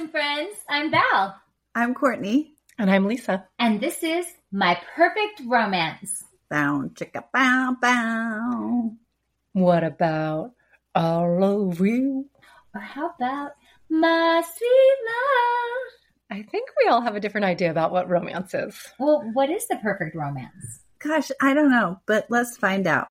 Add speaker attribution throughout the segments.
Speaker 1: friends. I'm Val.
Speaker 2: I'm Courtney.
Speaker 3: And I'm Lisa.
Speaker 1: And this is My Perfect Romance.
Speaker 2: Bow, chicka, bow, bow.
Speaker 3: What about all of you?
Speaker 1: Or how about My Sweet Love?
Speaker 3: I think we all have a different idea about what romance is.
Speaker 1: Well, what is the perfect romance?
Speaker 2: Gosh, I don't know, but let's find out.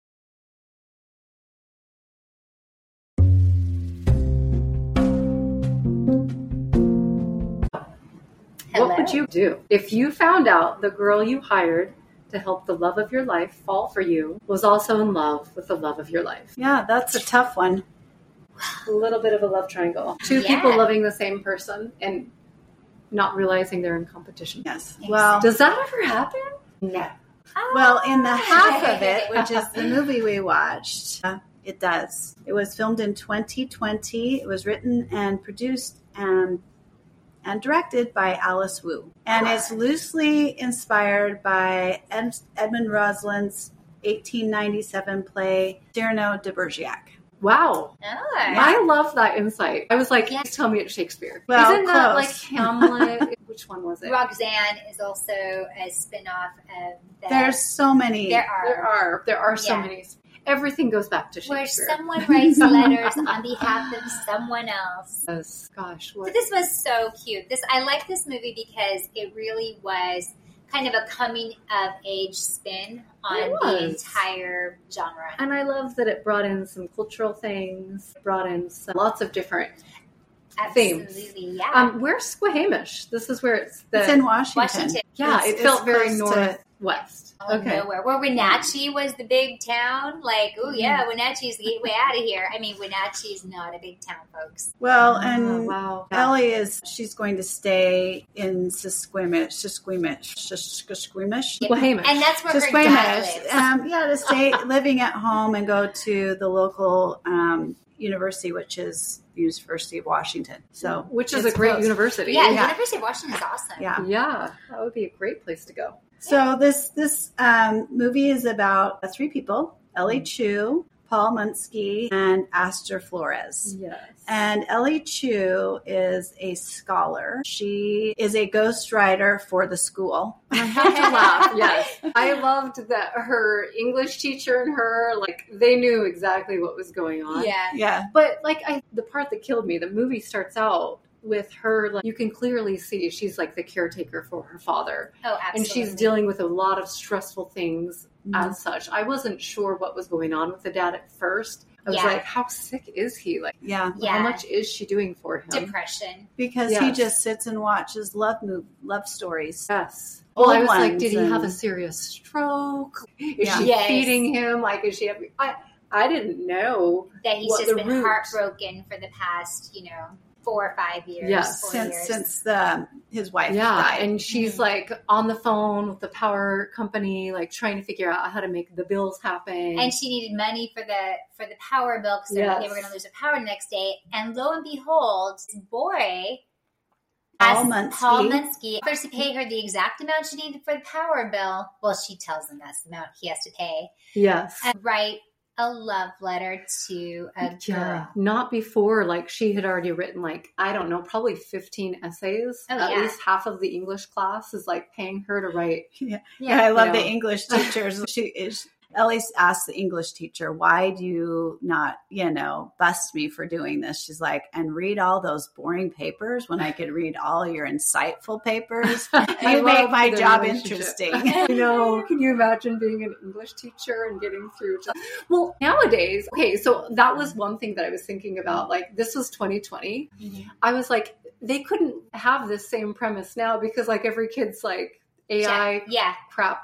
Speaker 1: Hello?
Speaker 4: What would you do if you found out the girl you hired to help the love of your life fall for you was also in love with the love of your life?
Speaker 2: Yeah, that's a tough one.
Speaker 4: A little bit of a love triangle. Two people loving the same person and not realizing they're in competition.
Speaker 2: Yes. Well,
Speaker 4: Does that ever happen? No.
Speaker 2: well, in the half of it, which is the movie we watched, it does. It was filmed in 2020. It was written and produced and directed by Alice Wu. And it's loosely inspired by Edmund Roslin's 1897 play Cyrano de Bergerac.
Speaker 4: Wow.
Speaker 1: Oh.
Speaker 4: I love that insight. I was like,
Speaker 1: Yeah.
Speaker 4: please tell me it's Shakespeare.
Speaker 2: Well,
Speaker 4: Isn't that
Speaker 2: close.
Speaker 4: like Hamlet? Which one was it?
Speaker 1: Roxanne is also a spin-off of the...
Speaker 2: There's so many.
Speaker 1: There are.
Speaker 4: There are so
Speaker 1: Yeah.
Speaker 4: many. Everything goes back to
Speaker 1: Where
Speaker 4: Shakespeare.
Speaker 1: someone writes letters on behalf of someone else.
Speaker 4: Yes. Gosh.
Speaker 1: So
Speaker 4: What?
Speaker 1: this was so cute. I like this movie because it really was kind of a coming of age spin on
Speaker 4: It
Speaker 1: the
Speaker 4: was.
Speaker 1: entire genre.
Speaker 4: And I love that it brought in some cultural things, brought in lots of different themes.
Speaker 1: Absolutely, yeah.
Speaker 4: Where's Squamish? This is where it's
Speaker 2: It's in Washington.
Speaker 1: Washington.
Speaker 4: Yeah,
Speaker 2: It's
Speaker 4: it felt very
Speaker 2: close to-
Speaker 4: northwest.
Speaker 1: Nowhere. Where Wenatchee was the big town. Like, oh yeah,
Speaker 4: Mm-hmm.
Speaker 1: Wenatchee's the gateway out of here. I mean, Wenatchee's not a big town, folks.
Speaker 2: Well,
Speaker 4: Oh,
Speaker 2: and
Speaker 4: wow.
Speaker 2: she's going to stay in Squamish.
Speaker 4: Squamish.
Speaker 1: And that's where her dad lives.
Speaker 2: To stay living at home and go to the local university, which is the University of Washington. So,
Speaker 4: Which is
Speaker 2: it's
Speaker 4: a great
Speaker 2: close.
Speaker 4: university.
Speaker 1: Yeah,
Speaker 2: Yeah.
Speaker 1: University of Washington is awesome.
Speaker 2: Yeah.
Speaker 4: Yeah, that would be a great place to go.
Speaker 2: So this movie is about three people: Ellie Chu, Paul Munsky, and Astor Flores.
Speaker 4: Yes.
Speaker 2: And Ellie Chu is a scholar. She is a ghostwriter for the school.
Speaker 4: I have to laugh. Yes. I loved that her English teacher and her, like, they knew exactly what was going on.
Speaker 1: Yeah.
Speaker 2: Yeah.
Speaker 4: But, like, the part that killed me, the movie starts out with her, like, you can clearly see she's, like, the caretaker for her father.
Speaker 1: Oh, absolutely.
Speaker 4: And she's dealing with a lot of stressful things
Speaker 2: Mhm.
Speaker 4: as such. I wasn't sure what was going on with the dad at first. I was
Speaker 1: Yeah.
Speaker 4: like, how sick is he? Like,
Speaker 2: Yeah.
Speaker 1: Yeah.
Speaker 4: how much is she doing for him?
Speaker 1: Depression.
Speaker 2: Because he
Speaker 4: Yes.
Speaker 2: just sits and watches love stories.
Speaker 4: Yes.
Speaker 2: Old
Speaker 4: Well, I was like,
Speaker 2: ones
Speaker 4: did he have a
Speaker 2: and-
Speaker 4: serious stroke? Is
Speaker 2: Yeah.
Speaker 4: she
Speaker 1: Yes.
Speaker 4: feeding him? Like, is she having... I didn't know.
Speaker 1: That he's
Speaker 4: What
Speaker 1: just
Speaker 4: the
Speaker 1: been
Speaker 4: root-
Speaker 1: heartbroken for the past, 4 or 5 years.
Speaker 4: Yes.
Speaker 1: 4
Speaker 2: Since
Speaker 1: years.
Speaker 2: his wife
Speaker 4: Yeah.
Speaker 2: died.
Speaker 4: And she's like on the phone with the power company, like trying to figure out how to make the bills happen.
Speaker 1: And she needed money for the power bill because
Speaker 4: Yes.
Speaker 1: they were going to lose the power the next day. And lo and behold, this boy,
Speaker 2: Paul
Speaker 1: Paul
Speaker 2: Munsky.
Speaker 1: Munsky, offers to pay her the exact amount she needed for the power bill. Well, she tells him that's the amount he has to pay.
Speaker 4: Yes.
Speaker 1: And write a love letter to a girl.
Speaker 4: Not before, like, she had already written, like, I don't know, probably 15 essays.
Speaker 1: Oh,
Speaker 4: At
Speaker 1: yeah.
Speaker 4: least half of the English class is, like, paying her to write.
Speaker 2: Yeah,
Speaker 1: Yeah.
Speaker 2: I love
Speaker 4: You
Speaker 2: the
Speaker 4: know.
Speaker 2: English teachers. Ellie asked the English teacher, why do you not, bust me for doing this? She's like, and read all those boring papers when I could read all your insightful papers.
Speaker 4: I
Speaker 2: You make
Speaker 4: love
Speaker 2: my
Speaker 4: the
Speaker 2: job
Speaker 4: relationship.
Speaker 2: interesting.
Speaker 4: I know. Can you imagine being an English teacher and getting through? Well, nowadays, okay, so that was one thing that I was thinking about. Like, this was 2020.
Speaker 1: Mhm.
Speaker 4: I was like, they couldn't have this same premise now because, like, every kid's like AI
Speaker 1: Yeah.
Speaker 4: crap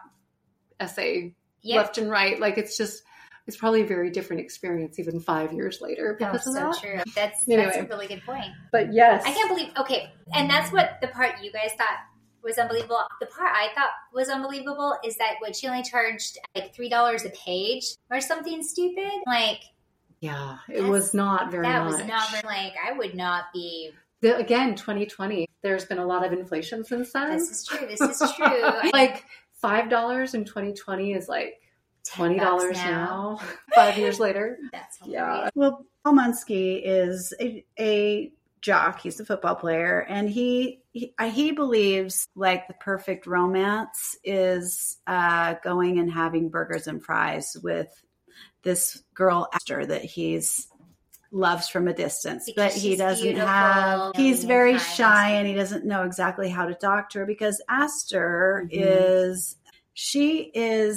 Speaker 4: essay
Speaker 1: Yeah.
Speaker 4: left and right. Like, it's probably a very different experience even 5 years later
Speaker 1: Oh,
Speaker 4: because of
Speaker 1: so
Speaker 4: that.
Speaker 1: true. That's
Speaker 4: Anyway.
Speaker 1: a really good point.
Speaker 4: But yes.
Speaker 1: I can't believe, okay, and that's what the part you guys thought was unbelievable. The part I thought was unbelievable is that what she only charged like $3 a page or something stupid. Like,
Speaker 4: Yeah, it was not very
Speaker 1: that
Speaker 4: much.
Speaker 1: was not very, like, I would not be.
Speaker 4: Again, 2020, there's been a lot of inflation since then.
Speaker 1: This is true. This is true.
Speaker 4: Like, $5 in 2020 is like $20
Speaker 1: $10
Speaker 4: now, 5 years later.
Speaker 1: That's
Speaker 4: Yeah.
Speaker 1: hilarious.
Speaker 2: Well, Paul Munsky is a jock. He's a football player, and he believes like the perfect romance is going and having burgers and fries with this girl Esther that he's loves from a distance,
Speaker 1: because
Speaker 2: but he doesn't have, he's very shy and he doesn't know exactly how to talk to her because Esther she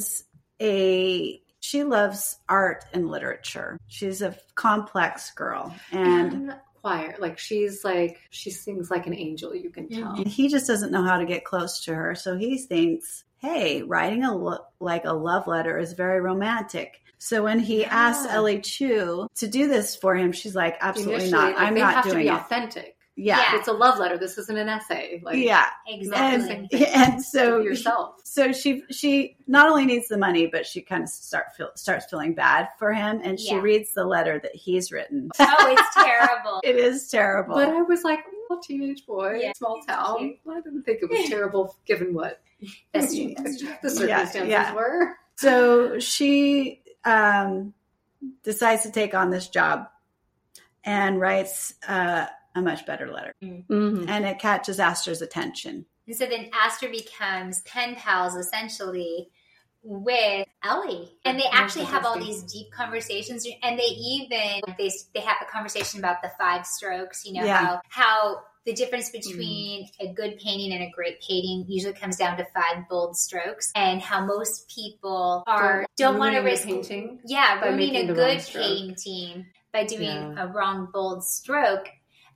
Speaker 2: loves art and literature. She's a complex girl and
Speaker 4: quiet. She sings like an angel, you can tell.
Speaker 2: He just doesn't know how to get close to her. So he thinks, hey, writing a love letter is very romantic. So when he asks Ellie Chu to do this for him, she's like, absolutely not. I'm not doing it.
Speaker 4: They have to be authentic.
Speaker 2: Yeah.
Speaker 4: It's a love letter. This isn't an essay.
Speaker 1: Exactly.
Speaker 2: And so
Speaker 4: yourself.
Speaker 2: So she not only needs the money, but she kind of starts feeling bad for him. And she reads the letter that he's written.
Speaker 1: Oh, it's terrible.
Speaker 2: It is terrible.
Speaker 4: But I was like, oh, teenage boy, small town. Cute. I didn't think it was terrible given what the circumstances were.
Speaker 2: So she decides to take on this job and writes a much better letter.
Speaker 4: Mm-hmm.
Speaker 2: And it catches Aster's attention.
Speaker 1: And so then Aster becomes pen pals essentially with Ellie. And they actually have all these deep conversations. And they even, they have a conversation about the 5 strokes, how the difference between a good painting and a great painting usually comes down to 5 bold strokes, and how most people don't want to risk
Speaker 4: painting.
Speaker 1: Yeah, ruining a good painting by doing a wrong bold stroke.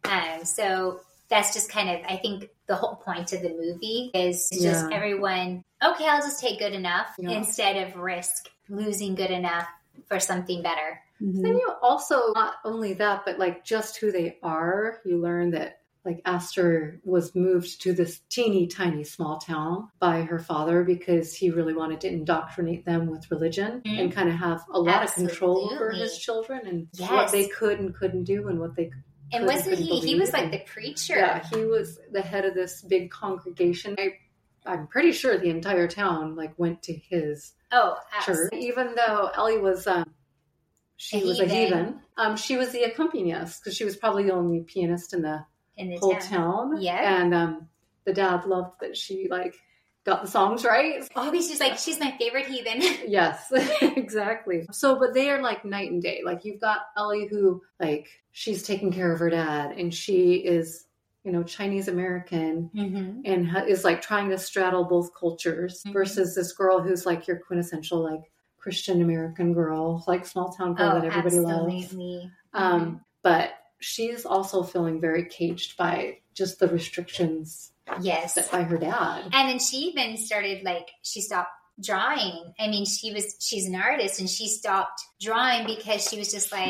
Speaker 1: So that's just kind of, I think the whole point of the movie is just everyone, okay, I'll just take good enough instead of risk losing good enough for something better.
Speaker 4: Mm-hmm. Then you also, not only that, but just who they are, you learn that Aster was moved to this teeny tiny small town by her father because he really wanted to indoctrinate them with religion and kind of have a lot of control over his children and what they could and couldn't do and what they could.
Speaker 1: And wasn't he was like the preacher.
Speaker 4: Yeah, he was the head of this big congregation. I'm pretty sure the entire town went to his church. Even though Ellie was she was a heathen. She was the accompanist because she was probably the only pianist in the whole town.
Speaker 1: Yeah.
Speaker 4: And the dad loved that she got the songs right.
Speaker 1: Oh, she's my favorite heathen.
Speaker 4: Yes, exactly. So, but they are night and day. You've got Ellie who she's taking care of her dad and she is, Chinese American and is trying to straddle both cultures versus this girl who's your quintessential Christian American girl, small town girl that everybody loves. But she's also feeling very caged by just the restrictions set by her dad.
Speaker 1: And then she even started she stopped drawing. I mean, she's an artist and she stopped drawing because she was just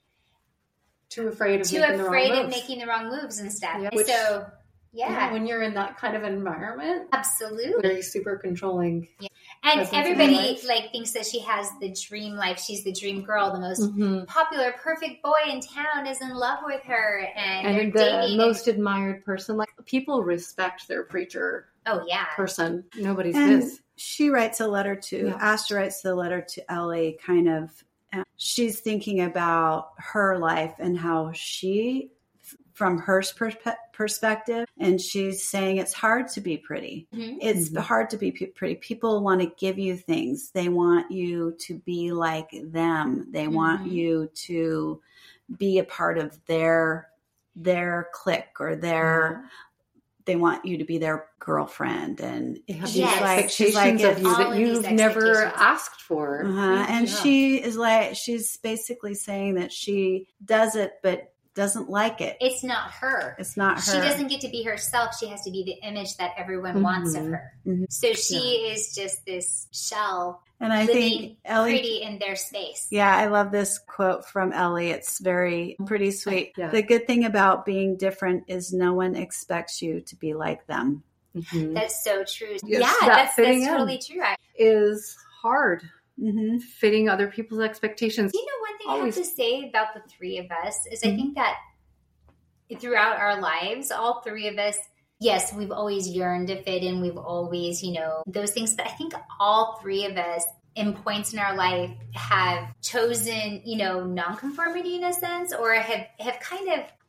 Speaker 4: too afraid of
Speaker 1: making the wrong moves and stuff.
Speaker 4: Yeah. And when you're in that kind of environment,
Speaker 1: absolutely,
Speaker 4: very super controlling.
Speaker 1: Yeah. And everybody thinks that she has the dream life. She's the dream girl. The most popular, perfect boy in town is in love with her, and
Speaker 4: the most admired person. People respect their preacher.
Speaker 1: Oh yeah,
Speaker 4: person. Nobody's
Speaker 2: and she writes a letter to Aster. Writes the letter to Ellie. Kind of, she's thinking about her life and how she, from her perspective, and she's saying it's hard to be pretty. It's hard to be pretty. People want to give you things. They want you to be like them. They want you to be a part of their clique or they want you to be their girlfriend, and
Speaker 4: she's expectations of you that you've never asked for.
Speaker 2: And she's basically saying that she does it, but doesn't like it.
Speaker 1: It's not her.
Speaker 2: It's not her.
Speaker 1: She doesn't get to be herself. She has to be the image that everyone wants of her. So she is just this shell.
Speaker 2: And I think Ellie,
Speaker 1: pretty in their space.
Speaker 2: Yeah, I love this quote from Ellie. It's pretty sweet. The good thing about being different is no one expects you to be like them.
Speaker 1: That's so true.
Speaker 4: Yes,
Speaker 1: that's totally true.
Speaker 4: Is hard. Fitting other people's expectations.
Speaker 1: One thing I have to say about the 3 of us is I think that throughout our lives, all 3 of us, yes, we've always yearned to fit in. We've always, those things. But I think all 3 of us in points in our life have chosen, nonconformity in a sense, or have kind of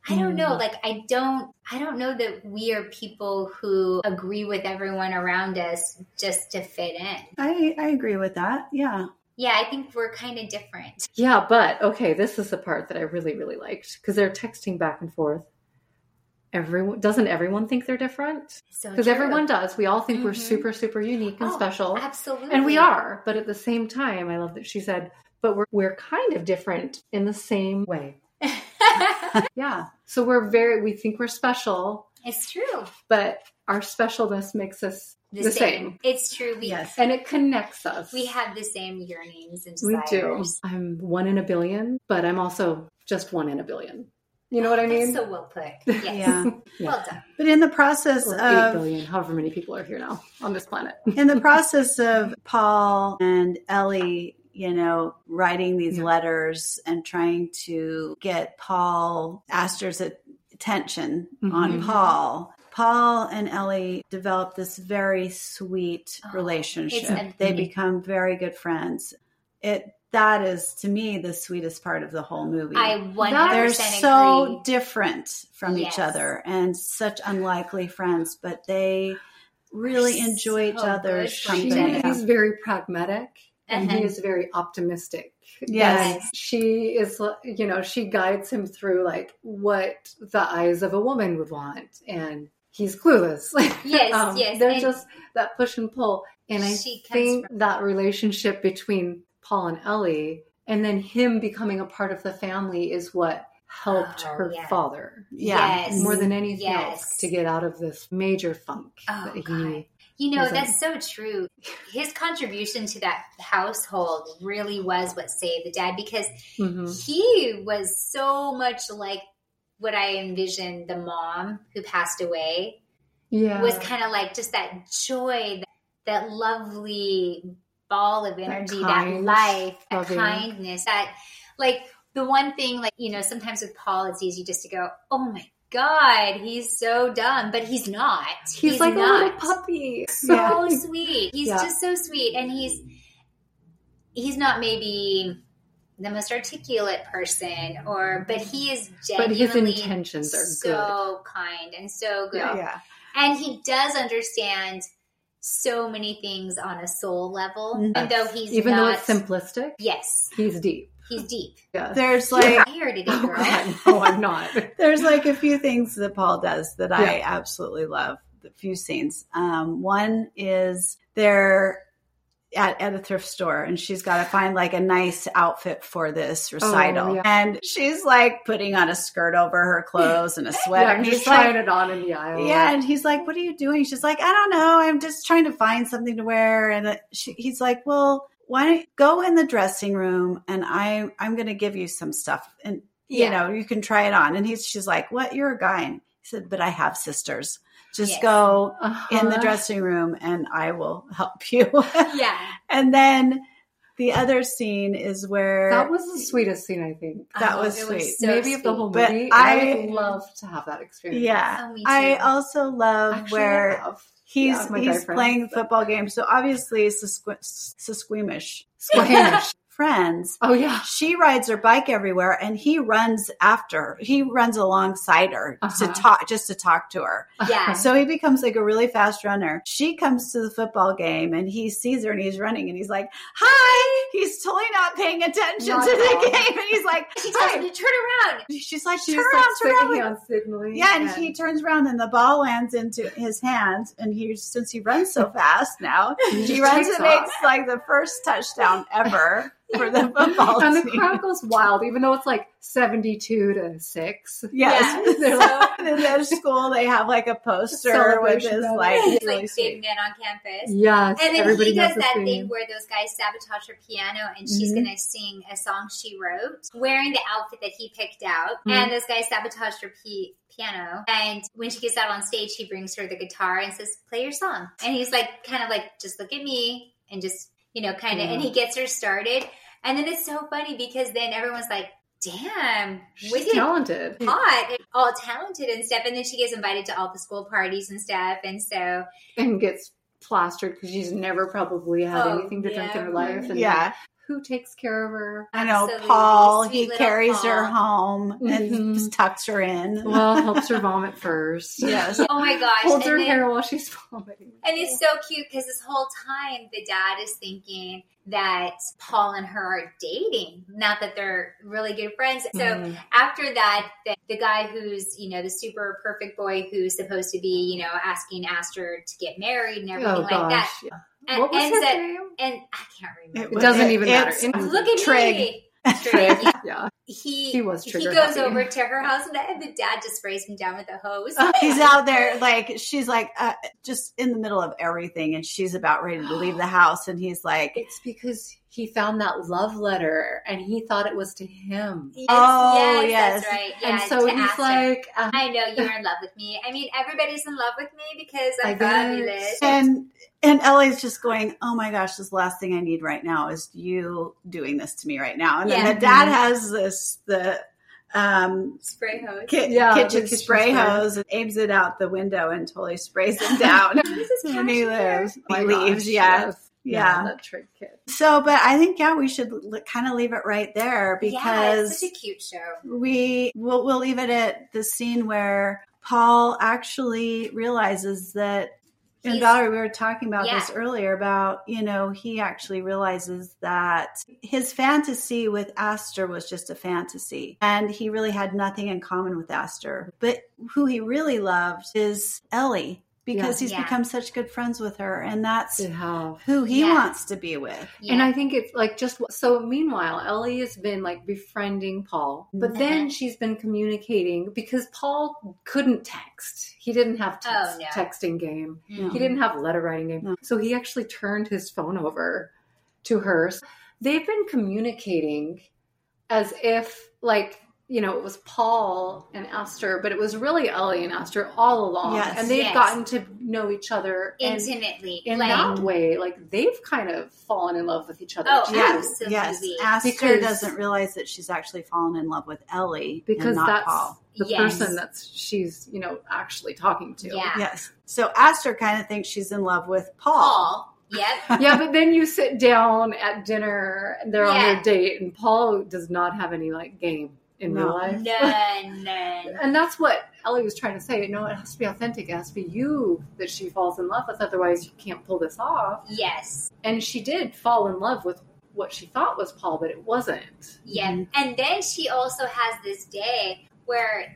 Speaker 1: I don't know. Like, I don't know that we are people who agree with everyone around us just to fit in.
Speaker 2: I agree with that. Yeah.
Speaker 1: Yeah, I think we're kind of different.
Speaker 4: Yeah, but okay, this is the part that I really, really liked because they're texting back and forth. Doesn't everyone think they're different? Because everyone does. We all think we're super, super unique and special.
Speaker 1: Absolutely.
Speaker 4: And we are. But at the same time, I love that she said, but we're kind of different in the same way. Yeah. So we think we're special.
Speaker 1: It's true.
Speaker 4: But our specialness makes us the same.
Speaker 1: It's true.
Speaker 2: Yes.
Speaker 4: And it connects us.
Speaker 1: We have the same yearnings and
Speaker 4: We
Speaker 1: desires.
Speaker 4: do. I'm 1 in a billion, but I'm also just 1 in a billion. You know what I mean?
Speaker 1: That's so well put. Yes.
Speaker 2: Yeah.
Speaker 1: Well done.
Speaker 2: But in the process
Speaker 4: Or
Speaker 2: of
Speaker 4: 8 billion, however many people are here now on this planet.
Speaker 2: in the process of Paul and Ellie, writing these letters and trying to get Astor's attention on Paul and Ellie develop this very sweet relationship. They become very good friends. That is, to me, the sweetest part of the whole movie.
Speaker 1: I 100%
Speaker 2: They're
Speaker 1: agree.
Speaker 2: so different from each other and such unlikely friends, but they really enjoy each other's company.
Speaker 4: He's very pragmatic and he is very optimistic. Yes. And she is, she guides him through like what the eyes of a woman would want. And he's clueless.
Speaker 1: Yes, yes.
Speaker 4: There's just that push and pull. And I think that relationship between Paul and Ellie, and then him becoming a part of the family is what helped her father.
Speaker 1: Yes.
Speaker 4: More than anything else to get out of this major funk that he
Speaker 1: that's so true. His contribution to that household really was what saved the dad because he was so much like what I envisioned the mom who passed away. Yeah. Was kind of like just that joy, that lovely ball of energy, that life, that kindness, that like the one thing, like, sometimes with Paul, it's easy just to go, oh my God, he's so dumb, but he's not.
Speaker 4: He's like not. A little puppy.
Speaker 1: So sweet. He's just so sweet. And he's not maybe the most articulate person but he is genuinely,
Speaker 4: but his intentions are
Speaker 1: so kind and so good. Yeah. And he does understand so many things on a soul level, and though
Speaker 4: even though it's simplistic,
Speaker 1: yes,
Speaker 4: he's deep.
Speaker 1: He's deep.
Speaker 2: Yeah. There's like
Speaker 1: here today, girl.
Speaker 4: I'm not.
Speaker 2: There's like a few things that Paul does that I absolutely love. A few scenes. One is they're at a thrift store and she's got to find like a nice outfit for this recital. And she's like putting on a skirt over her clothes and a sweater.
Speaker 4: And he's trying it on in the aisle.
Speaker 2: Yeah. And he's like, what are you doing? She's like, I don't know. I'm just trying to find something to wear. And he's like, well, why don't you go in the dressing room and I'm going to give you some stuff and you can try it on. And she's like, what? You're a guy. And he said, but I have sisters. Just go in the dressing room and I will help you.
Speaker 1: Yeah.
Speaker 2: And then the other scene is where...
Speaker 4: That was the sweetest scene, I think.
Speaker 2: That was sweet.
Speaker 1: Was so
Speaker 4: maybe
Speaker 1: sweet.
Speaker 4: Of the whole movie. I would love to have that experience.
Speaker 2: Yeah.
Speaker 1: Oh, me too.
Speaker 2: I also love where he's playing football games. So obviously Squeamish friends.
Speaker 4: Oh yeah.
Speaker 2: She rides her bike everywhere and he runs after her. He runs alongside her to talk to her.
Speaker 1: Yeah.
Speaker 2: So he becomes like a really fast runner. She comes to the football game and he sees her and he's running and he's like, hi. He's totally not paying attention to the game. And he's like,
Speaker 1: she tells him to turn around.
Speaker 2: She's like, turn around.
Speaker 4: Signaling.
Speaker 2: Yeah. And he turns around and the ball lands into his hands. And since he runs so fast now, he runs and makes like the first touchdown ever. For the football
Speaker 4: and
Speaker 2: team.
Speaker 4: The crowd goes wild, even though it's like 72-6.
Speaker 2: Yes. They're like, in their school, they have like a poster with his like
Speaker 1: big men on campus.
Speaker 4: Yes.
Speaker 1: And then he does that thing where those guys sabotage her piano and she's going to sing a song she wrote wearing the outfit that he picked out. And those guys sabotaged her piano. And when she gets out on stage, he brings her the guitar and says, play your song. And he's like, kind of like, just look at me and just, kind of, and he gets her started. And then it's so funny because then everyone's like, damn,
Speaker 4: she's talented.
Speaker 1: Hot, all talented and stuff. And then she gets invited to all the school parties and stuff.
Speaker 4: And gets plastered because she's never probably had anything to drink in her life. And who takes care of her?
Speaker 2: I know,
Speaker 1: Absolutely.
Speaker 2: Paul,
Speaker 1: Sweet
Speaker 2: he
Speaker 1: little
Speaker 2: carries
Speaker 1: Paul.
Speaker 2: her home and
Speaker 4: Mhm.
Speaker 2: tucks her in.
Speaker 4: Well, helps her vomit first.
Speaker 2: Yes.
Speaker 1: Oh my gosh.
Speaker 4: Holds her
Speaker 1: And then-
Speaker 4: hair while she's vomiting.
Speaker 1: And it's so cute because this whole time the dad is thinking that Paul and her are dating, not that they're really good friends. So
Speaker 4: Mhm.
Speaker 1: after that, the guy who's, the super perfect boy who's supposed to be, asking Astor to get married and everything like that.
Speaker 4: Yeah.
Speaker 1: And
Speaker 4: What was
Speaker 1: ends
Speaker 4: his
Speaker 1: up-
Speaker 4: name?
Speaker 1: And I can't remember.
Speaker 4: It doesn't even matter.
Speaker 2: it's-
Speaker 1: Look at
Speaker 2: Trig.
Speaker 1: me.
Speaker 4: Trig.
Speaker 1: Yeah.
Speaker 4: Yeah.
Speaker 1: He
Speaker 4: was
Speaker 1: he
Speaker 4: trigger
Speaker 1: goes
Speaker 4: happy.
Speaker 1: over to her house and the dad just sprays him down with a hose.
Speaker 2: He's out there, like, she's like, just in the middle of everything, and she's about ready to leave the house, and he's like,
Speaker 4: It's because he found that love letter and he thought it was to him.
Speaker 1: Yes,
Speaker 2: Oh,
Speaker 1: yes,
Speaker 2: yes.
Speaker 1: that's right. Yeah,
Speaker 4: And so
Speaker 1: to
Speaker 4: he's
Speaker 1: Astor.
Speaker 4: like,
Speaker 1: I know you're in love with me. I mean, everybody's in love with me because I'm
Speaker 4: I guess.
Speaker 1: fabulous.
Speaker 2: and Ellie's just going, oh my gosh, this last thing I need right now is you doing this to me right now. And then
Speaker 1: Yeah.
Speaker 2: the dad has the
Speaker 1: Spray hose.
Speaker 4: Yeah, the
Speaker 2: kitchen
Speaker 4: kitchen
Speaker 2: spray
Speaker 4: spray.
Speaker 2: hose and aims it out the window and totally sprays him down.
Speaker 1: This is
Speaker 2: And he
Speaker 1: cashmere.
Speaker 2: lives.
Speaker 4: oh my
Speaker 2: He leaves,
Speaker 4: gosh,
Speaker 2: yeah.
Speaker 4: yes.
Speaker 2: Yeah.
Speaker 4: That Trig kid.
Speaker 2: So, but I think, we should kind of leave it right there
Speaker 1: Yeah,
Speaker 2: because
Speaker 1: it's such a cute show.
Speaker 2: we'll leave it at the scene where Paul actually realizes that, and
Speaker 1: He's-
Speaker 2: Valerie, we were talking about
Speaker 1: Yeah.
Speaker 2: this earlier about, he actually realizes that his fantasy with Astor was just a fantasy and he really had nothing in common with Astor. But who he really loved is Ellie because he's
Speaker 1: Yeah.
Speaker 2: become such good friends with her, and that's
Speaker 4: They have.
Speaker 2: who he
Speaker 1: Yeah.
Speaker 2: wants to be with.
Speaker 1: Yeah.
Speaker 4: And I think it's like so meanwhile, Ellie has been like befriending Paul, but then she's been communicating because Paul couldn't text. He didn't have
Speaker 1: Oh, no.
Speaker 4: texting game.
Speaker 1: Mhm.
Speaker 4: He didn't have letter writing game.
Speaker 2: No.
Speaker 4: So he actually turned his phone over to her. They've been communicating as if it was Paul and Astor, but it was really Ellie and Astor all along.
Speaker 2: Yes.
Speaker 4: And they've
Speaker 1: Yes.
Speaker 4: gotten to know each other
Speaker 1: Intimately.
Speaker 4: in
Speaker 1: like,
Speaker 4: that way, they've kind of fallen in love with each other.
Speaker 1: Oh,
Speaker 4: too.
Speaker 1: absolutely.
Speaker 2: Yes, Astor
Speaker 4: Because-
Speaker 2: doesn't realize that she's actually fallen in love with Ellie
Speaker 4: Because
Speaker 2: and not
Speaker 4: that's
Speaker 2: Paul.
Speaker 4: the
Speaker 1: Yes.
Speaker 4: person she's actually talking to.
Speaker 1: Yeah.
Speaker 2: Yes. So Astor kind of thinks she's in love with Paul.
Speaker 1: Paul. Yep.
Speaker 4: Yeah, but then you sit down at dinner, and they're on
Speaker 1: Yeah.
Speaker 4: their date, and Paul does not have any game in
Speaker 2: No.
Speaker 4: real life.
Speaker 1: None.
Speaker 4: And that's what Ellie was trying to say. No, it has to be authentic. It has to be you that she falls in love with. Otherwise, you can't pull this off.
Speaker 1: Yes.
Speaker 4: And she did fall in love with what she thought was Paul, but it wasn't.
Speaker 1: Yep. And then she also has this day where,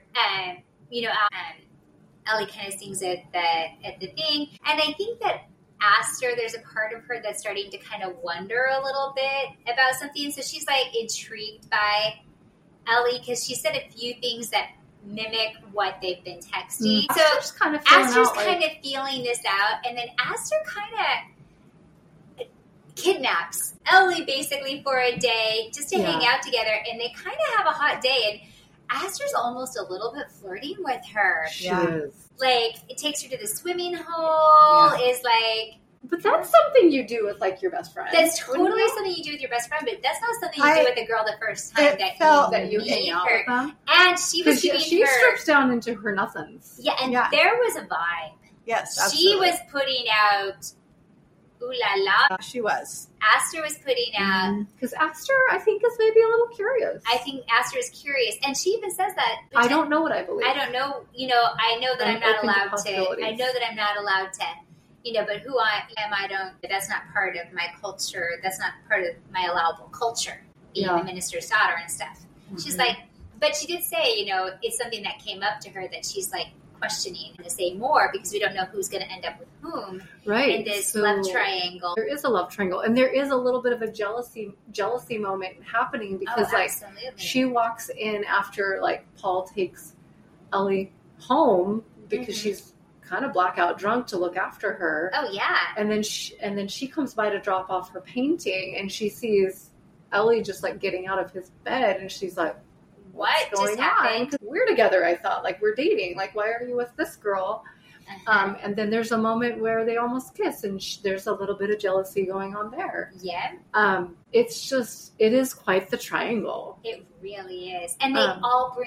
Speaker 1: Ellie kind of sings at the thing. And I think that Astor, there's a part of her that's starting to kind of wonder a little bit about something. So she's intrigued by Ellie because she said a few things that mimic what they've been texting. So
Speaker 4: Astor's kind of feeling
Speaker 1: Astor's
Speaker 4: out,
Speaker 1: kind of feeling this out, and then Astor kind of kidnaps Ellie basically for a day just to hang out together, and they kind of have a hot day, and Astor's almost a little bit flirting with her.
Speaker 4: She
Speaker 2: Yeah.
Speaker 4: is.
Speaker 1: It takes her to the swimming hole, is
Speaker 4: But that's something you do with your best friend.
Speaker 1: that's
Speaker 4: wouldn't
Speaker 1: totally
Speaker 4: you?
Speaker 1: something you do with your best friend, but that's not something you do with a girl the first time
Speaker 2: it
Speaker 1: that
Speaker 2: felt
Speaker 4: that you
Speaker 1: meet
Speaker 4: hang out
Speaker 1: her.
Speaker 4: with them.
Speaker 1: And she was
Speaker 4: Because she
Speaker 1: giving her,
Speaker 4: strips down into her nothings.
Speaker 1: yeah, and
Speaker 2: Yeah.
Speaker 1: there was a vibe.
Speaker 2: Yes,
Speaker 1: She
Speaker 2: absolutely.
Speaker 1: was putting out ooh la la.
Speaker 2: She was.
Speaker 1: Astor was putting out.
Speaker 4: Because Astor, I think, is maybe a little curious.
Speaker 1: I think Astor is curious, and she even says that.
Speaker 4: I don't know what I believe.
Speaker 1: I don't know. I know that I'm
Speaker 4: I'm
Speaker 1: not
Speaker 4: open to
Speaker 1: allowed to.
Speaker 4: possibilities.
Speaker 1: I know that I'm not allowed to. But who I am, I don't. That's not part of my culture. That's not part of my allowable culture. Being
Speaker 4: Yeah.
Speaker 1: a minister's daughter and stuff. She's like, but she did say, it's something that came up to her that she's questioning to say more because we don't know who's going to end up with whom
Speaker 4: Right.
Speaker 1: in this
Speaker 4: So
Speaker 1: love triangle.
Speaker 4: There is a love triangle, and there is a little bit of a jealousy moment happening because,
Speaker 1: Absolutely.
Speaker 4: she walks in after Paul takes Ellie home because
Speaker 1: Mhm.
Speaker 4: she's kind of blackout drunk to look after her.
Speaker 1: Oh yeah.
Speaker 4: And then she comes by to drop off her painting, and she sees Ellie just getting out of his bed, and she's like,
Speaker 1: What
Speaker 4: "What's
Speaker 1: just
Speaker 4: going on?
Speaker 1: happened?
Speaker 4: 'Cause we're together." I thought we're dating. Why are you with this girl? And then there's a moment where they almost kiss, and there's a little bit of jealousy going on there.
Speaker 1: Yeah,
Speaker 4: It is quite the triangle.
Speaker 1: it really is. And they
Speaker 4: Um,
Speaker 1: all bring out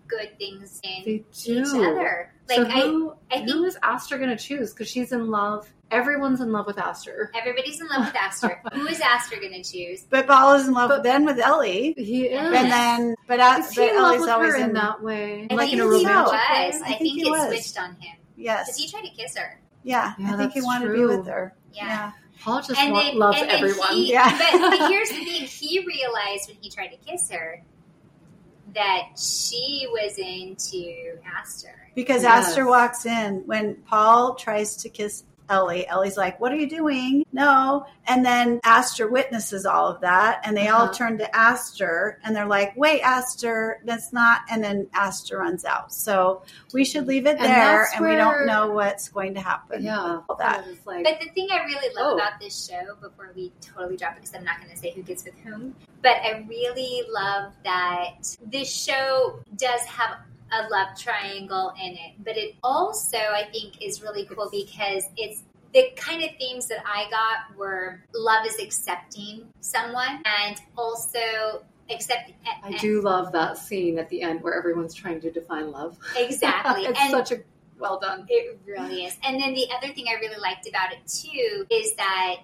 Speaker 1: good things in
Speaker 4: They do.
Speaker 1: each other. Like,
Speaker 4: so
Speaker 1: I think
Speaker 4: who is Aster going to choose? Because she's in love. Everyone's in love with Aster.
Speaker 1: everybody's in love with Aster. Who is Aster going to choose?
Speaker 2: But Paul is in love then with Ellie.
Speaker 4: He is.
Speaker 2: And then, but
Speaker 4: Is he in love
Speaker 2: Ellie's
Speaker 4: with
Speaker 2: always
Speaker 4: her in that way?
Speaker 1: I
Speaker 4: Like in
Speaker 1: think
Speaker 4: a
Speaker 1: he
Speaker 4: romantic
Speaker 1: was.
Speaker 4: way?
Speaker 1: I think
Speaker 2: he
Speaker 1: it
Speaker 2: was.
Speaker 1: switched on him.
Speaker 2: Yes.
Speaker 1: Because he tried to kiss her.
Speaker 2: Yeah.
Speaker 4: Yeah,
Speaker 2: I think he
Speaker 4: that's
Speaker 2: wanted to be
Speaker 4: true.
Speaker 2: with her.
Speaker 1: Yeah.
Speaker 4: Paul just
Speaker 1: And
Speaker 4: loves
Speaker 1: then
Speaker 4: everyone.
Speaker 2: Yeah.
Speaker 1: But here's the thing. He realized when he tried to kiss her that she was into Aster.
Speaker 2: Because
Speaker 4: Yes.
Speaker 2: Aster walks in when Paul tries to kiss Ellie. Ellie's like, "What are you doing?" No. And then Aster witnesses all of that, and they all turn to Aster, and they're like, "Wait, Aster, that's not." And then Aster runs out. So we should leave it
Speaker 4: And
Speaker 2: there,
Speaker 4: that's
Speaker 2: and we don't
Speaker 4: where-
Speaker 2: know what's going to happen.
Speaker 4: Yeah.
Speaker 2: All that.
Speaker 4: It's like,
Speaker 1: But the thing I really love
Speaker 4: Oh.
Speaker 1: about this show, before we totally drop it, because I'm not going to say who gets with whom, but I really love that this show does have a love triangle in it. But it also, I think, is really cool because it's the kind of themes that I got were love is accepting someone and also accepting.
Speaker 4: I do love that scene at the end where everyone's trying to define love.
Speaker 1: Exactly.
Speaker 4: It's
Speaker 1: And
Speaker 4: such a well done.
Speaker 1: it really is. And then the other thing I really liked about it too is that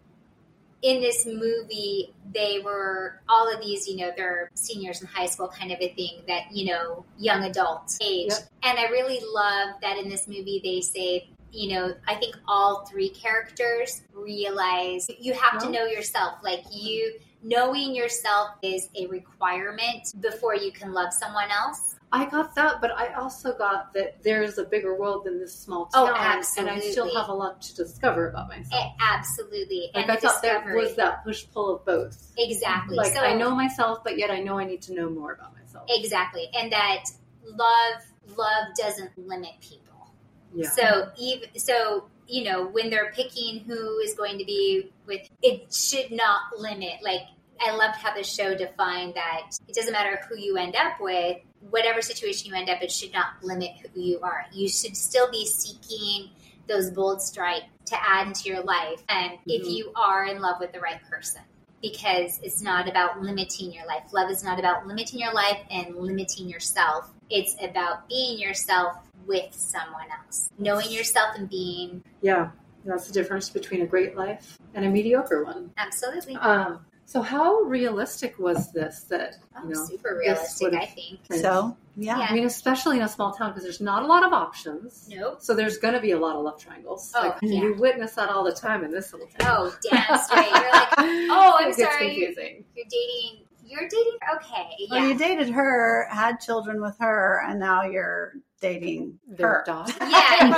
Speaker 1: in this movie, they were all of these, they're seniors in high school kind of a thing that, young adult age.
Speaker 4: Yep.
Speaker 1: And I really love that in this movie, they say, I think all three characters realize you have to know yourself. Like knowing yourself is a requirement before you can love someone else.
Speaker 4: I got that, but I also got that there's a bigger world than this small town.
Speaker 1: Absolutely.
Speaker 4: And I still have a lot to discover about myself.
Speaker 1: Absolutely.
Speaker 4: Like
Speaker 1: And
Speaker 4: I
Speaker 1: the
Speaker 4: thought there
Speaker 1: discovery.
Speaker 4: was that push-pull of both.
Speaker 1: Exactly.
Speaker 4: Like
Speaker 1: So,
Speaker 4: I know myself, but yet I know I need to know more about myself.
Speaker 1: Exactly. And that love doesn't limit people.
Speaker 4: Yeah.
Speaker 1: So when they're picking who is going to be with, it should not limit. Like, I loved how the show defined that it doesn't matter who you end up with, whatever situation you end up, it should not limit who you are. You should still be seeking those bold strikes to add into your life. And if you are in love with the right person, because it's not about limiting your life. Love is not about limiting your life and limiting yourself. It's about being yourself with someone else, knowing yourself and being.
Speaker 4: Yeah. That's the difference between a great life and a mediocre one.
Speaker 1: Absolutely.
Speaker 4: So how realistic was this that,
Speaker 1: Super realistic, I think.
Speaker 2: So, yeah.
Speaker 1: Yeah.
Speaker 4: I mean, especially in a small town because there's not a lot of options.
Speaker 1: Nope.
Speaker 4: So there's going to be a lot of love triangles.
Speaker 1: Oh,
Speaker 4: Like,
Speaker 1: yeah.
Speaker 4: you witness that all the time in this little town.
Speaker 1: Oh, damn straight. You're like, oh, I'm
Speaker 4: It gets
Speaker 1: sorry.
Speaker 4: confusing.
Speaker 1: You're dating. Okay. Yeah.
Speaker 2: Well, you dated her, had children with her, and now you're dating
Speaker 4: Their
Speaker 2: her.
Speaker 4: daughter.
Speaker 1: Yeah.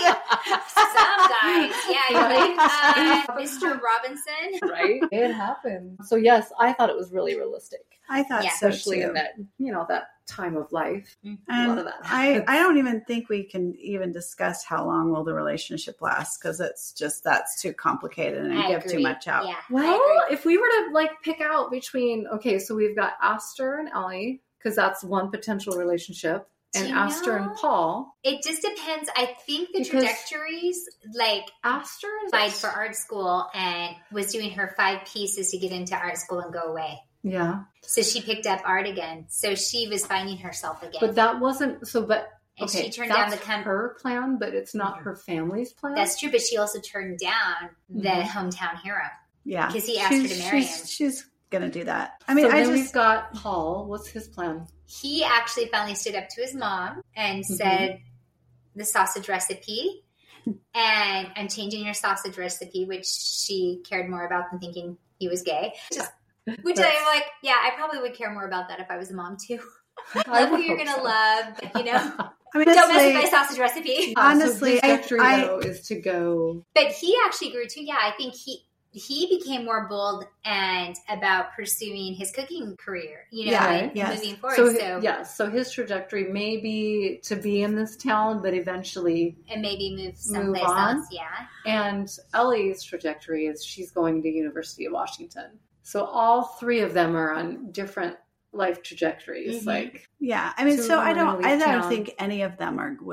Speaker 1: Some guys. Yeah. You're like, Mr. Robinson.
Speaker 4: Right? It happened. So yes, I thought it was really realistic.
Speaker 2: I thought
Speaker 1: Yeah.
Speaker 2: so
Speaker 4: Especially
Speaker 2: too.
Speaker 4: in that, that time of life. A lot
Speaker 2: And
Speaker 4: of that.
Speaker 2: I don't even think we can even discuss how long will the relationship last because that's too complicated and I give too
Speaker 1: agree.
Speaker 2: much out.
Speaker 1: Yeah. I
Speaker 4: Well,
Speaker 1: agree.
Speaker 4: if we were to pick out between, so we've got Aster and Ellie, because that's one potential relationship, and
Speaker 1: Do you
Speaker 4: Aster
Speaker 1: know?
Speaker 4: and Paul.
Speaker 1: It just depends. I think the
Speaker 4: Because-
Speaker 1: trajectories, like,
Speaker 4: Aster
Speaker 1: applied for art school and was doing her 5 pieces to get into art school and go away.
Speaker 4: Yeah.
Speaker 1: So she picked up art again. So she was finding herself again.
Speaker 4: But that wasn't,
Speaker 1: and she turned down the
Speaker 4: her plan, but it's not her family's plan.
Speaker 1: That's true, but she also turned down the hometown hero.
Speaker 2: Yeah.
Speaker 1: Because he asked her to marry him.
Speaker 2: She's going to do that. I mean,
Speaker 4: so
Speaker 2: I
Speaker 4: then we've
Speaker 2: just,
Speaker 4: got Paul. What's his plan?
Speaker 1: He actually finally stood up to his mom and said, the sausage recipe. And I'm changing your sausage recipe, which she cared more about than thinking he was gay. Which I'm like, yeah, I probably would care more about that if I was a mom too. Love who you're going to love, but,
Speaker 2: I mean,
Speaker 1: don't mess with
Speaker 2: honestly,
Speaker 1: my sausage recipe.
Speaker 2: Honestly,
Speaker 4: so his trajectory,
Speaker 2: I-
Speaker 4: though, is to go.
Speaker 1: But he actually grew too. Yeah, I think he became more bold and about pursuing his cooking career, and moving forward.
Speaker 4: So his trajectory may be to be in this town, but eventually,
Speaker 1: and maybe move someplace
Speaker 4: on.
Speaker 1: else. Yeah.
Speaker 4: And Ellie's trajectory is she's going to University of Washington. So all 3 of them are on different life trajectories.
Speaker 1: Mhm.
Speaker 4: Like,
Speaker 2: yeah. I mean,
Speaker 4: Two
Speaker 2: so
Speaker 4: of
Speaker 2: I
Speaker 4: them are
Speaker 2: don't
Speaker 4: gonna leave town.
Speaker 2: think any of them would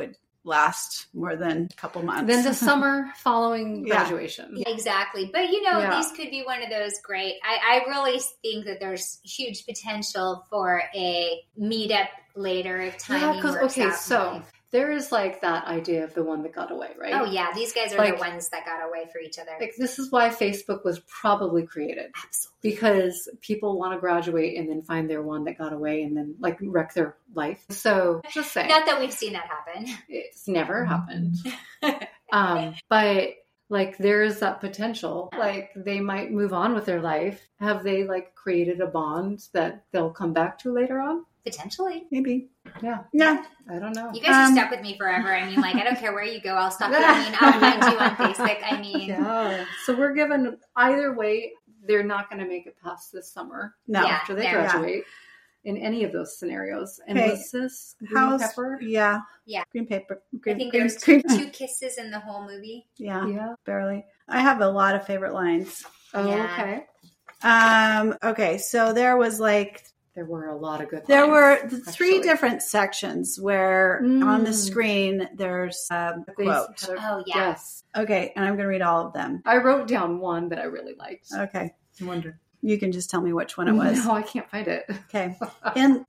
Speaker 2: last more than a couple months.
Speaker 4: Then the summer following
Speaker 2: Yeah.
Speaker 4: graduation.
Speaker 1: Exactly. But
Speaker 4: Yeah.
Speaker 1: these could be one of those great. I really think that there's huge potential for a meetup later if timing works out.
Speaker 4: So there is like that idea of the one that got away, right?
Speaker 1: Oh yeah, these guys are
Speaker 4: Like-
Speaker 1: the ones that got away for each other.
Speaker 4: Like this is why Facebook was probably created.
Speaker 1: Absolutely.
Speaker 4: Because people want to graduate and then find their one that got away and then like wreck their life. So just saying.
Speaker 1: Not that we've seen that happen.
Speaker 4: It's never happened. But like there's that potential. Like they might move on with their life. Have they like created a bond that they'll come back to later on?
Speaker 1: Potentially.
Speaker 2: Maybe.
Speaker 4: Yeah.
Speaker 2: Yeah.
Speaker 4: I don't know.
Speaker 1: You guys are stuck with me forever. I mean, like, I don't care where you go. I'll stalk you. I mean, I'll find you on Facebook. I mean,
Speaker 4: Yeah. So we're given either way, they're not going to make it past this summer
Speaker 2: No.
Speaker 1: Yeah.
Speaker 4: after they
Speaker 1: there.
Speaker 4: graduate in any of those scenarios. And
Speaker 2: Okay.
Speaker 4: was this green
Speaker 2: How's
Speaker 4: pepper?
Speaker 2: Yeah.
Speaker 1: Yeah.
Speaker 2: Green paper.
Speaker 1: I
Speaker 2: Green,
Speaker 1: think
Speaker 2: green,
Speaker 1: there's
Speaker 2: green.
Speaker 1: 2 kisses in the whole movie.
Speaker 2: Yeah.
Speaker 4: Yeah.
Speaker 2: Barely. I have a lot of favorite lines.
Speaker 4: Oh,
Speaker 1: Yeah.
Speaker 4: okay.
Speaker 2: Okay. So there was like,
Speaker 4: There were a lot of good
Speaker 2: there
Speaker 4: lines,
Speaker 2: were 3
Speaker 4: actually.
Speaker 2: different sections where on the
Speaker 4: Mm.
Speaker 2: screen there's a
Speaker 4: They
Speaker 2: quote.
Speaker 4: had a-
Speaker 1: Oh, yeah.
Speaker 4: Yes.
Speaker 2: Okay. And I'm going to read all of them.
Speaker 4: I wrote down one that I really liked.
Speaker 2: Okay.
Speaker 4: I wonder.
Speaker 2: You can just tell me which one it was.
Speaker 4: No, I can't find it.
Speaker 2: Okay. In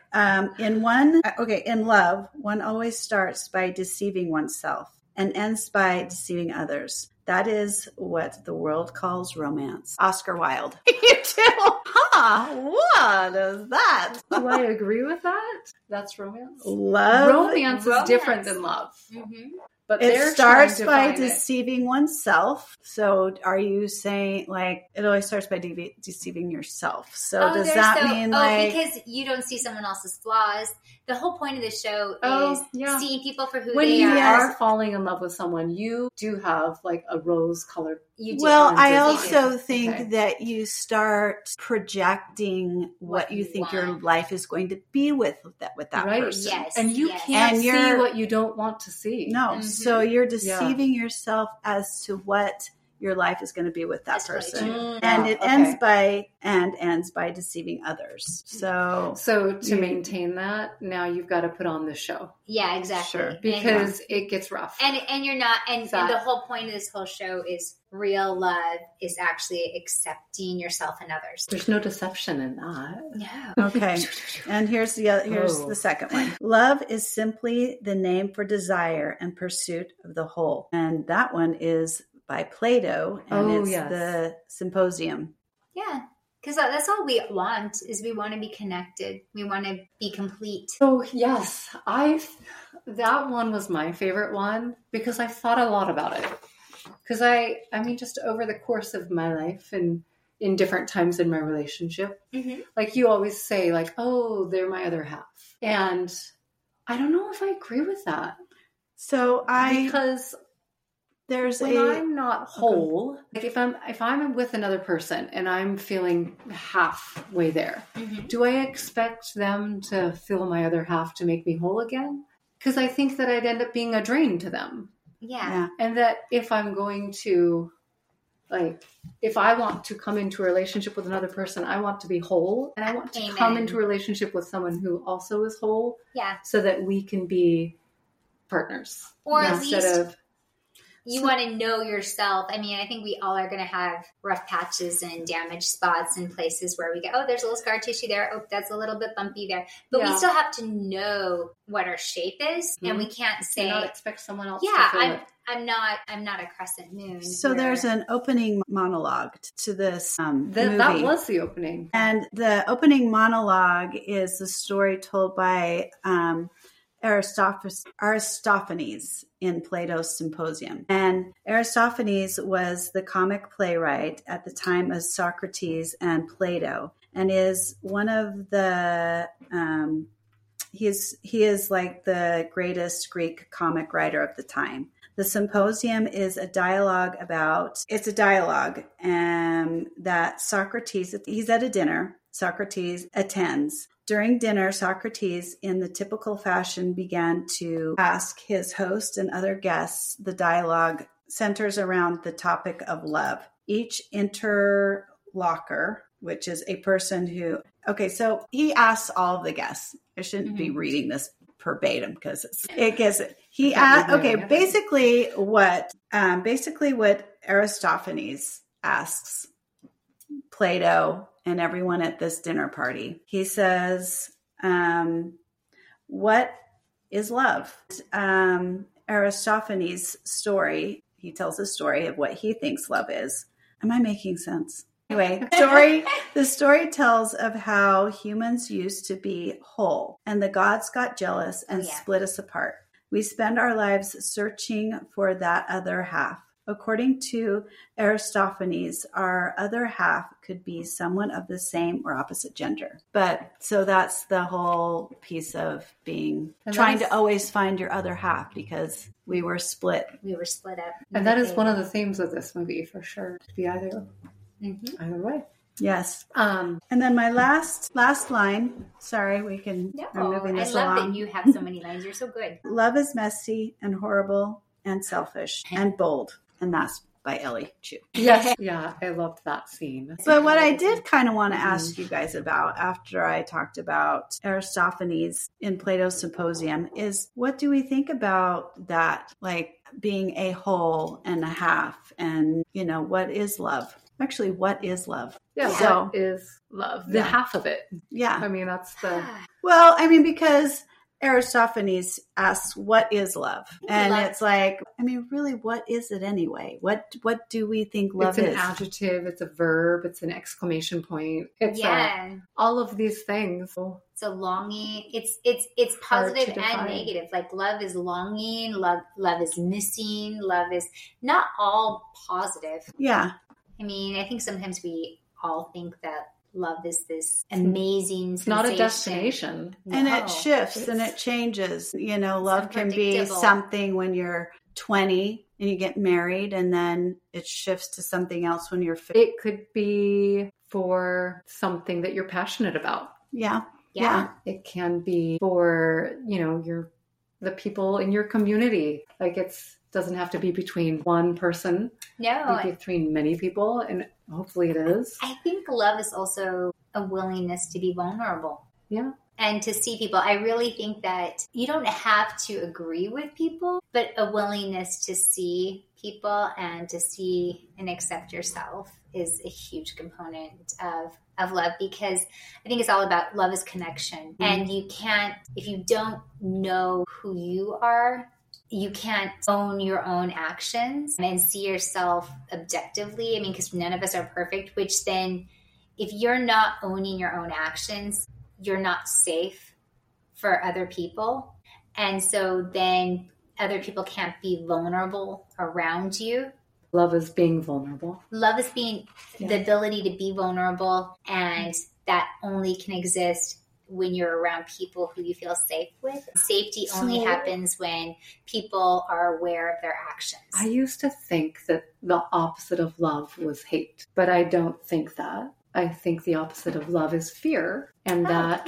Speaker 2: love, one always starts by deceiving oneself and ends by deceiving others. That is what the world calls romance. Oscar Wilde. You too? Huh? What is that?
Speaker 4: Do I agree with that? That's romance.
Speaker 2: Love.
Speaker 4: Romance is different than love.
Speaker 1: Mm-hmm.
Speaker 4: But
Speaker 2: It
Speaker 4: they're
Speaker 2: starts
Speaker 4: trying to
Speaker 2: by
Speaker 4: find it.
Speaker 2: deceiving oneself. So are you saying like it always starts by deceiving yourself? So does that mean like
Speaker 1: because you don't see someone else's flaws? The whole point of the show is
Speaker 4: Oh, yeah.
Speaker 1: seeing people for who
Speaker 4: When
Speaker 1: they
Speaker 4: you
Speaker 1: are.
Speaker 4: are falling in love with someone, you do have like a rose-colored.
Speaker 1: You do.
Speaker 2: Well, I
Speaker 4: lenses on
Speaker 2: also
Speaker 4: it.
Speaker 2: think
Speaker 4: Okay.
Speaker 2: that you start projecting what you think your
Speaker 1: want.
Speaker 2: life is going to be with that
Speaker 4: Right.
Speaker 2: person.
Speaker 1: Yes.
Speaker 4: And you
Speaker 1: yes.
Speaker 4: can't
Speaker 2: And
Speaker 4: see
Speaker 2: you're-
Speaker 4: what you don't want to see.
Speaker 2: No,
Speaker 1: Mhm.
Speaker 2: so you're deceiving yourself as to what your life is going to be with that
Speaker 1: That's really
Speaker 2: person.
Speaker 1: true.
Speaker 2: And
Speaker 4: Oh,
Speaker 2: it
Speaker 4: okay.
Speaker 2: ends by deceiving others. So
Speaker 4: So to
Speaker 2: You-
Speaker 4: maintain that, now you've got to put on the show
Speaker 1: Yeah, exactly.
Speaker 2: Sure.
Speaker 4: because it gets rough.
Speaker 1: And you're not and
Speaker 4: That-
Speaker 1: the whole point of this whole show is real love is actually accepting yourself and others.
Speaker 4: There's no deception in that.
Speaker 1: No.
Speaker 2: okay. And here's
Speaker 4: Oh.
Speaker 2: the second one. Love is simply the name for desire and pursuit of the whole. And that one is by Plato, and
Speaker 4: Oh,
Speaker 2: it's
Speaker 4: yes.
Speaker 2: the Symposium.
Speaker 1: Yeah. Because that's all we want is we want to be connected. We want to be complete.
Speaker 4: Oh yes, that one was my favorite one because I've thought a lot about it. Because I mean, just over the course of my life and in different times in my relationship,
Speaker 1: Mm-hmm.
Speaker 4: like you always say, like, "Oh, they're my other half," and I don't know if I agree with that
Speaker 2: So
Speaker 4: because
Speaker 2: there's
Speaker 4: when
Speaker 2: a
Speaker 4: I'm not whole, like if I'm with another person and I'm feeling halfway there,
Speaker 1: Mm-hmm.
Speaker 4: do I expect them to fill my other half to make me whole again? Because I think that I'd end up being a drain to them.
Speaker 1: Yeah.
Speaker 2: yeah.
Speaker 4: And that if I'm going to, like, if I want to come into a relationship with another person, I want to be whole. And I want to come
Speaker 1: Amen.
Speaker 4: into a relationship with someone who also is whole
Speaker 1: Yeah.
Speaker 4: so that we can be partners.
Speaker 1: Or at
Speaker 4: instead
Speaker 1: least
Speaker 4: of,
Speaker 1: you want to know yourself. I mean, I think we all are going to have rough patches and damaged spots and places where we go, oh, there's a little scar tissue there. Oh, that's a little bit bumpy there. But we
Speaker 4: Yeah.
Speaker 1: still have to know what our shape is.
Speaker 4: Mhm.
Speaker 1: And we can't say,
Speaker 4: not expect someone else
Speaker 1: yeah,
Speaker 4: to fill it.
Speaker 1: I'm not a crescent moon.
Speaker 2: So
Speaker 1: where-
Speaker 2: there's an opening monologue to this movie.
Speaker 4: That was the opening.
Speaker 2: And the opening monologue is the story told by Aristophanes in Plato's Symposium. And Aristophanes was the comic playwright at the time of Socrates and Plato, and is one of the he is like the greatest Greek comic writer of the time. The Symposium is a dialogue that Socrates, he's at a dinner, Socrates attends. During dinner, Socrates, in the typical fashion, began to ask his host and other guests. The dialogue centers around the topic of love. Each interlocutor, which is a person who, okay, so he asks all of the guests. I shouldn't be reading this verbatim because it gives it. He basically what Aristophanes asks Plato and everyone at this dinner party. He says, "What is love?" Aristophanes' story. He tells a story of what he thinks love is. Am I making sense? Anyway, the story tells of how humans used to be whole and the gods got jealous and split us apart. We spend our lives searching for that other half. According to Aristophanes, our other half could be someone of the same or opposite gender. But so that's the whole piece of trying to always find your other half because we were split.
Speaker 1: We were split up.
Speaker 4: And that is one of the themes of this movie for sure. To be either way.
Speaker 2: Yes. And then my last line. Sorry, we can.
Speaker 1: No,
Speaker 2: I'm moving this
Speaker 1: I love
Speaker 2: along.
Speaker 1: that you have so many lines. You're so good.
Speaker 2: Love is messy and horrible and selfish and bold, and that's by Ellie Chu.
Speaker 4: Yes. Yeah, I loved that scene.
Speaker 2: But what I did kind of want to ask you guys about after I talked about Aristophanes in Plato's Symposium is what do we think about that, like being a whole and a half, and what is love? Actually, what is love?
Speaker 4: Yeah,
Speaker 2: so,
Speaker 4: what is love? The half of it.
Speaker 2: Yeah.
Speaker 4: I mean, that's the...
Speaker 2: Well, I mean, because Aristophanes asks, what is love? And it's like, I mean, really, what is it anyway? What do we think love is?
Speaker 4: It's an adjective. It's a verb. It's an exclamation point. It's all of these things.
Speaker 1: It's a longing. It's positive and negative. Like love is longing. Love is missing. Love is not all positive.
Speaker 2: Yeah.
Speaker 1: I mean, I think sometimes we all think that love is this amazing
Speaker 4: It's not a destination.
Speaker 2: And it shifts and it changes. Love can be something when you're 20 and you get married, and then it shifts to something else when you're 50.
Speaker 4: It could be for something that you're passionate about.
Speaker 2: Yeah.
Speaker 4: It can be for, the people in your community. Like doesn't have to be between one person.
Speaker 1: No.
Speaker 4: It can be between many people, and hopefully it is.
Speaker 1: I think love is also a willingness to be vulnerable.
Speaker 4: Yeah.
Speaker 1: And to see people. I really think that you don't have to agree with people, but a willingness to see people and to see and accept yourself is a huge component of love, because I think it's all about love is connection. Mm-hmm. And you can't, if you don't know who you are, you can't own your own actions and see yourself objectively. I mean, because none of us are perfect, which then if you're not owning your own actions, you're not safe for other people. And so then other people can't be vulnerable around you.
Speaker 4: Love is being vulnerable.
Speaker 1: Love is being the ability to be vulnerable, and that only can exist when you're around people who you feel safe with. Safety only happens when people are aware of their actions.
Speaker 4: I used to think that the opposite of love was hate, but I don't think that. I think the opposite of love is fear, and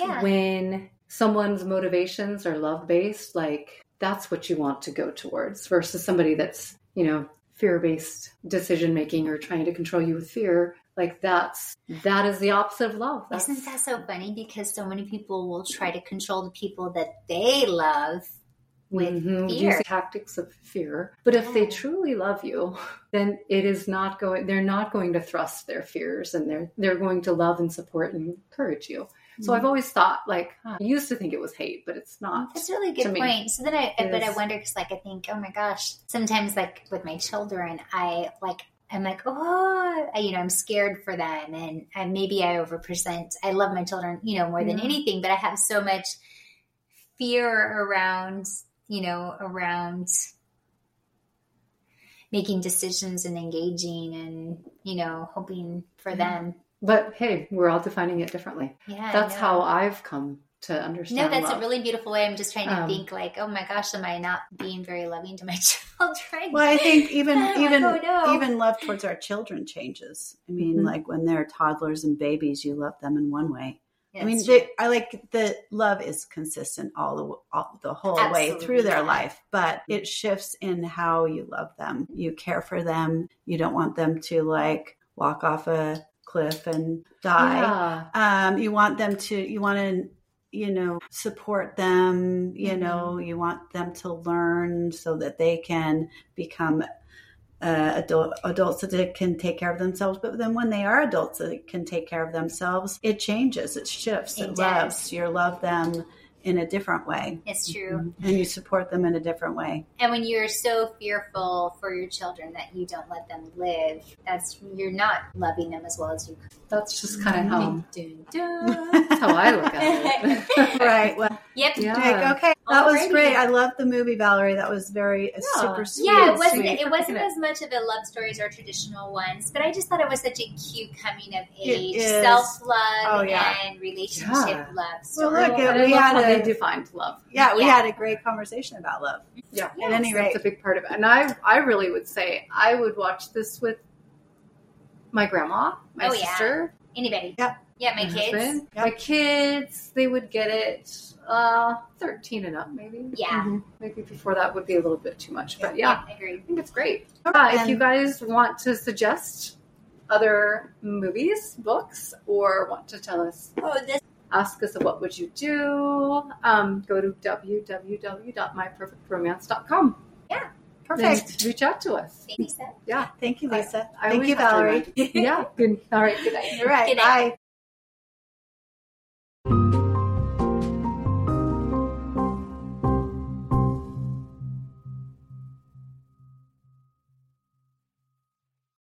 Speaker 4: when someone's motivations are love-based, like that's what you want to go towards, versus somebody that's, fear-based decision-making or trying to control you with fear. Like that is the opposite of love.
Speaker 1: Isn't that so funny? Because so many people will try to control the people that they love with fear.
Speaker 4: Using tactics of fear. But if they truly love you, then they're not going to thrust their fears, and they're going to love and support and encourage you. So I've always thought, I used to think it was hate, but it's not.
Speaker 1: That's a really good point. So then I wonder, because I think, oh my gosh, sometimes with my children, I'm like, I'm scared for them, and maybe I overpresent. I love my children, more than anything, but I have so much fear around making decisions and engaging and, hoping for them.
Speaker 4: But hey, we're all defining it differently.
Speaker 1: Yeah,
Speaker 4: that's how I've come to understand.
Speaker 1: No, that's
Speaker 4: love.
Speaker 1: a really beautiful way. I'm just trying to think oh my gosh, am I not being very loving to my children?
Speaker 2: Well, I think even love towards our children changes. I mean, like when they're toddlers and babies, you love them in one way.
Speaker 1: Yeah,
Speaker 2: I mean, I like the love is consistent all the whole way through their life, but it shifts in how you love them. You care for them. You don't want them to walk off a cliff and die. You want support them. You want them to learn so that they can become adults that can take care of themselves. But then when they are adults that can take care of themselves, it changes, it shifts, it loves. You love them in a different way.
Speaker 1: It's true.
Speaker 2: And you support them in a different way.
Speaker 1: And when you're so fearful for your children that you don't let them live, you're not loving them as well as you could.
Speaker 4: That's just kind of how
Speaker 1: Dun.
Speaker 4: that's how I look at it.
Speaker 2: Right. Well,
Speaker 1: Yep.
Speaker 4: Yeah.
Speaker 2: okay. That was
Speaker 1: Alrighty.
Speaker 2: great. I loved the movie, Valerie. That was very super sweet.
Speaker 1: Yeah,
Speaker 2: sweet.
Speaker 1: it wasn't as much of a love stories or traditional ones, but I just thought it was such a cute coming of age, self-love and relationship love story.
Speaker 2: Well, look,
Speaker 4: And
Speaker 2: we
Speaker 4: I love
Speaker 2: had
Speaker 4: how they defined love.
Speaker 2: Yeah, we had a great conversation about love.
Speaker 4: Yeah.
Speaker 2: At any rate.
Speaker 4: It's a big part of it. And I really would say I would watch this with my grandma, my sister.
Speaker 1: Anybody.
Speaker 2: Yeah.
Speaker 1: Yeah, my kids.
Speaker 4: Husband.
Speaker 2: Yep.
Speaker 4: My kids, they would get it 13 and up, maybe.
Speaker 1: Yeah.
Speaker 4: Maybe before that would be a little bit too much. But
Speaker 1: I agree.
Speaker 4: I think it's great.
Speaker 2: And
Speaker 4: if you guys want to suggest other movies, books, or want to tell us, ask us what would you do, go to www.myperfectromance.com.
Speaker 1: Yeah.
Speaker 2: Perfect.
Speaker 4: And reach out to us.
Speaker 1: Thank you, Seth.
Speaker 4: Yeah.
Speaker 2: Thank you, Lisa.
Speaker 4: I
Speaker 2: Thank
Speaker 4: always
Speaker 2: you,
Speaker 4: have to
Speaker 2: Valerie.
Speaker 4: remind- Yeah. Good. All right. Good night.
Speaker 2: You're right.
Speaker 1: Good night.
Speaker 2: Bye.